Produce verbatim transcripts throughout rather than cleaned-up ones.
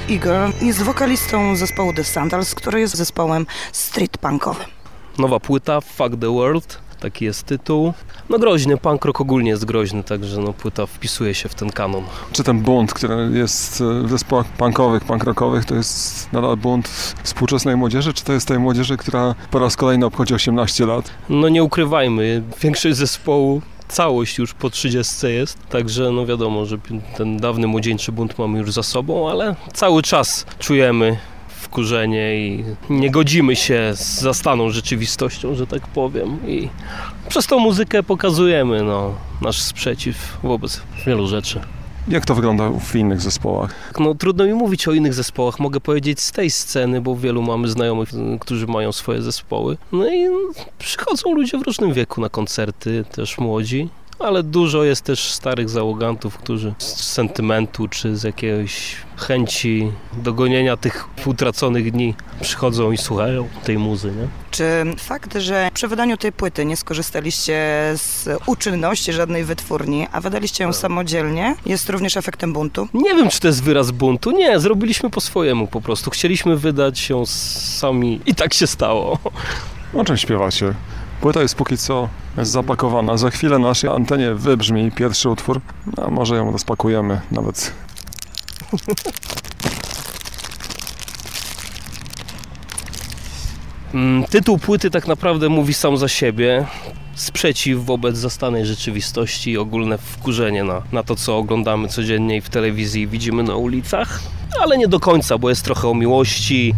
Igor jest wokalistą zespołu The Sandals, który jest zespołem street punkowym. Nowa płyta, Fuck the World, taki jest tytuł. No groźny, punk rock ogólnie jest groźny, także no płyta wpisuje się w ten kanon. Czy ten bunt, który jest w zespołach punkowych, punk rockowych, to jest nadal bunt współczesnej młodzieży, czy to jest tej młodzieży, która po raz kolejny obchodzi osiemnaście lat? No nie ukrywajmy, większość zespołu, całość już po trzydziestce jest, także no wiadomo, że ten dawny młodzieńczy bunt mamy już za sobą, ale cały czas czujemy wkurzenie i nie godzimy się z zastaną rzeczywistością, że tak powiem, i przez tą muzykę pokazujemy no, nasz sprzeciw wobec wielu rzeczy. Jak to wygląda w innych zespołach? No trudno mi mówić o innych zespołach, mogę powiedzieć z tej sceny, bo wielu mamy znajomych, którzy mają swoje zespoły. No i przychodzą ludzie w różnym wieku na koncerty, też młodzi. Ale dużo jest też starych załogantów, którzy z sentymentu czy z jakiejś chęci dogonienia tych utraconych dni przychodzą i słuchają tej muzy, nie? Czy fakt, że przy wydaniu tej płyty nie skorzystaliście z uczynności żadnej wytwórni, a wydaliście ją samodzielnie, jest również efektem buntu? Nie wiem, czy to jest wyraz buntu. Nie, zrobiliśmy po swojemu po prostu. Chcieliśmy wydać ją sami i tak się stało. O czym śpiewacie? Płyta jest póki co zapakowana. Za chwilę na naszej antenie wybrzmi pierwszy utwór, a może ją rozpakujemy nawet. Tytuł płyty tak naprawdę mówi sam za siebie. Sprzeciw wobec zastanej rzeczywistości i ogólne wkurzenie na, na to, co oglądamy codziennie i w telewizji i widzimy na ulicach, ale nie do końca, bo jest trochę o miłości.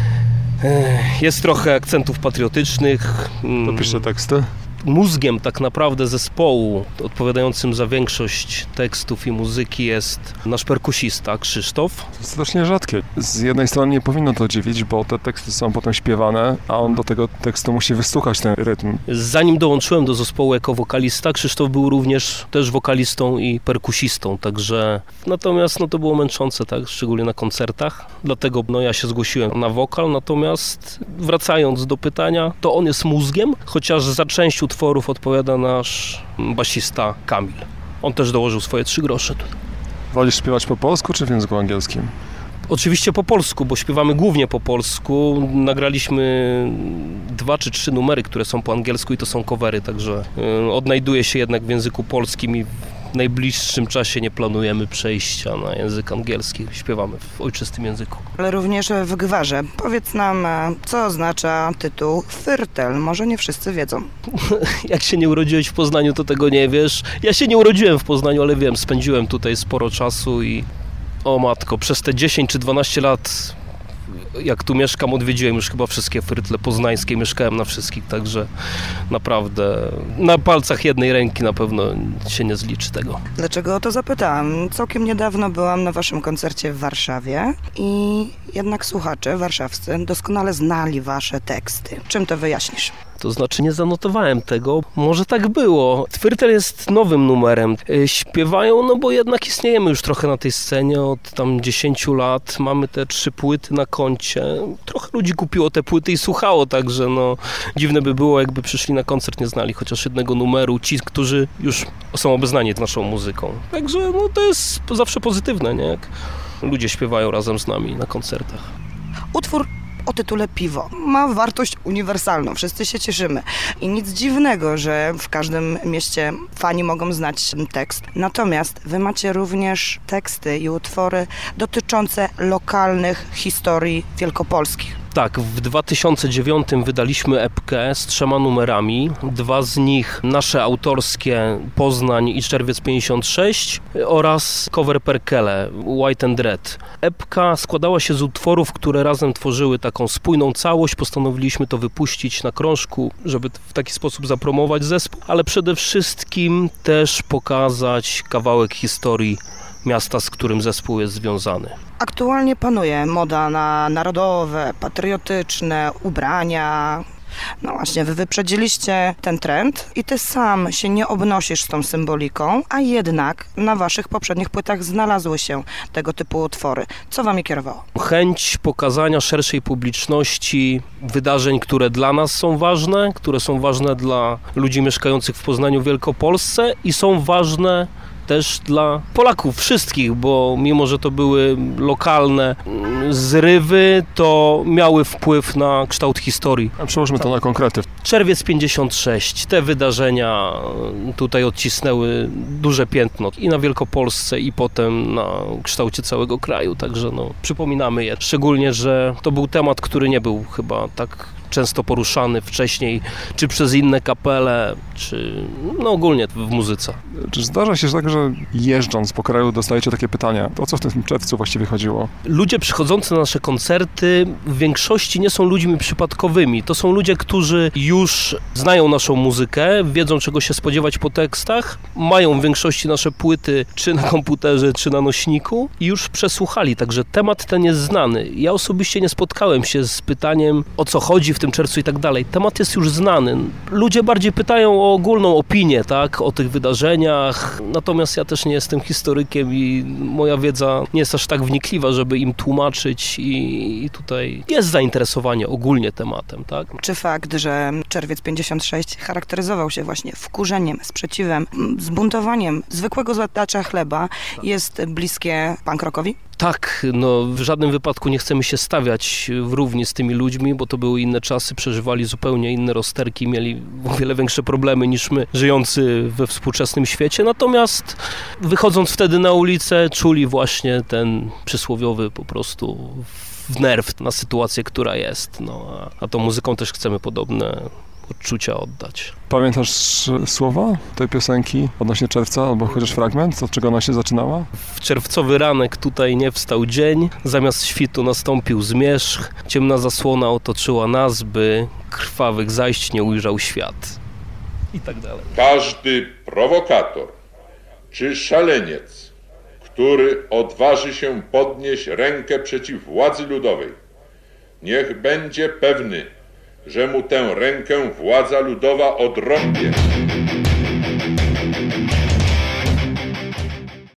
Jest trochę akcentów patriotycznych. To pisze teksty? Mózgiem tak naprawdę zespołu odpowiadającym za większość tekstów i muzyki jest nasz perkusista Krzysztof. To jest strasznie rzadkie. Z jednej strony nie powinno to dziwić, bo te teksty są potem śpiewane, a on do tego tekstu musi wystukać ten rytm. Zanim dołączyłem do zespołu jako wokalista, Krzysztof był również też wokalistą i perkusistą, także natomiast no, to było męczące, tak, szczególnie na koncertach. Dlatego no, ja się zgłosiłem na wokal, natomiast wracając do pytania, to on jest mózgiem, chociaż za część utworów odpowiada nasz basista Kamil. On też dołożył swoje trzy grosze tutaj. Wolisz śpiewać po polsku czy w języku angielskim? Oczywiście po polsku, bo śpiewamy głównie po polsku. Nagraliśmy dwa czy trzy numery, które są po angielsku i to są covery, także odnajduję się jednak w języku polskim i w najbliższym czasie nie planujemy przejścia na język angielski. Śpiewamy w ojczystym języku. Ale również w gwarze. Powiedz nam, co oznacza tytuł Fyrtel. Może nie wszyscy wiedzą. Jak się nie urodziłeś w Poznaniu, to tego nie wiesz. Ja się nie urodziłem w Poznaniu, ale wiem, spędziłem tutaj sporo czasu i o matko, przez te dziesięć czy dwanaście lat, jak tu mieszkam, odwiedziłem już chyba wszystkie fyrtle poznańskie, mieszkałem na wszystkich, także naprawdę na palcach jednej ręki na pewno się nie zliczy tego. Dlaczego o to zapytałam? Całkiem niedawno byłam na waszym koncercie w Warszawie i jednak słuchacze warszawscy doskonale znali wasze teksty. Czym to wyjaśnisz? To znaczy nie zanotowałem tego, może tak było. Fyrtel jest nowym numerem. Śpiewają, no bo jednak istniejemy już trochę na tej scenie od tam dziesięciu lat. Mamy te trzy płyty na koncie. Trochę ludzi kupiło te płyty i słuchało, także no dziwne by było, jakby przyszli na koncert, nie znali chociaż jednego numeru. Ci, którzy już są obeznani naszą muzyką. Także no to jest zawsze pozytywne, nie? Jak ludzie śpiewają razem z nami na koncertach. Utwór o tytule Piwo ma wartość uniwersalną, wszyscy się cieszymy i nic dziwnego, że w każdym mieście fani mogą znać ten tekst. Natomiast wy macie również teksty i utwory dotyczące lokalnych historii wielkopolskich. Tak, w dwa tysiące dziewiątym wydaliśmy epkę z trzema numerami. Dwa z nich nasze autorskie, Poznań i Czerwiec pięćdziesiąt sześć oraz cover Perkele, White and Red. Epka składała się z utworów, które razem tworzyły taką spójną całość. Postanowiliśmy to wypuścić na krążku, żeby w taki sposób zapromować zespół, ale przede wszystkim też pokazać kawałek historii miasta, z którym zespół jest związany. Aktualnie panuje moda na narodowe, patriotyczne ubrania. No właśnie, wy wyprzedziliście ten trend i ty sam się nie obnosisz z tą symboliką, a jednak na waszych poprzednich płytach znalazły się tego typu utwory. Co wami kierowało? Chęć pokazania szerszej publiczności wydarzeń, które dla nas są ważne, które są ważne dla ludzi mieszkających w Poznaniu, w Wielkopolsce i są ważne też dla Polaków wszystkich, bo mimo, że to były lokalne zrywy, to miały wpływ na kształt historii. A przełożmy to na konkrety. Czerwiec pięćdziesiąt sześć. Te wydarzenia tutaj odcisnęły duże piętno i na Wielkopolsce, i potem na kształcie całego kraju. Także no, przypominamy je. Szczególnie, że to był temat, który nie był chyba tak często poruszany wcześniej, czy przez inne kapele, czy no ogólnie w muzyce. Czy zdarza się tak, że jeżdżąc po kraju dostajecie takie pytania, o co w tym czerwcu właściwie chodziło? Ludzie przychodzący na nasze koncerty w większości nie są ludźmi przypadkowymi. To są ludzie, którzy już znają naszą muzykę, wiedzą, czego się spodziewać po tekstach, mają w większości nasze płyty czy na komputerze, czy na nośniku i już przesłuchali, także temat ten jest znany. Ja osobiście nie spotkałem się z pytaniem, o co chodzi w tym czerwcu i tak dalej. Temat jest już znany. Ludzie bardziej pytają o ogólną opinię, tak, o tych wydarzeniach, natomiast ja też nie jestem historykiem i moja wiedza nie jest aż tak wnikliwa, żeby im tłumaczyć i, i tutaj jest zainteresowanie ogólnie tematem, tak. Czy fakt, że czerwiec pięćdziesiąt sześć charakteryzował się właśnie wkurzeniem, sprzeciwem, zbuntowaniem zwykłego zjadacza chleba, jest bliskie punk rockowi? Tak, no w żadnym wypadku nie chcemy się stawiać w równi z tymi ludźmi, bo to były inne czasy, przeżywali zupełnie inne rozterki, mieli o wiele większe problemy niż my, żyjący we współczesnym świecie. Natomiast wychodząc wtedy na ulicę, czuli właśnie ten przysłowiowy po prostu w nerw na sytuację, która jest. No, a, a tą muzyką też chcemy podobne odczucia oddać. Pamiętasz słowa tej piosenki odnośnie czerwca, albo chociaż fragment, od czego ona się zaczynała? W czerwcowy ranek tutaj nie wstał dzień, zamiast świtu nastąpił zmierzch, ciemna zasłona otoczyła nas, by krwawych zajść nie ujrzał świat. I tak dalej. Każdy prowokator czy szaleniec, który odważy się podnieść rękę przeciw władzy ludowej, niech będzie pewny, że mu tę rękę władza ludowa odrąbie.